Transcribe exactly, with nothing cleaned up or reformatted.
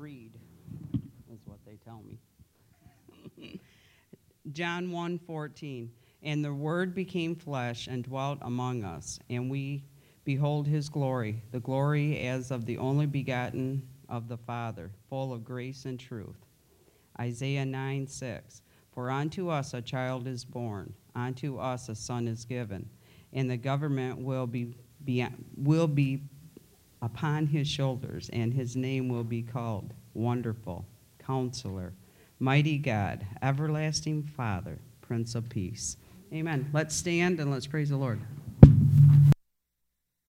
read, is what they tell me. John one fourteen. And the Word became flesh and dwelt among us, and we behold his glory, the glory as of the only begotten of the Father, full of grace and truth. Isaiah nine six. For unto us a child is born, unto us a son is given, and the government will be, be will be upon his shoulders, and his name will be called Wonderful, Counselor, Mighty God, Everlasting Father, Prince of Peace. Amen. Let's stand and let's praise the Lord.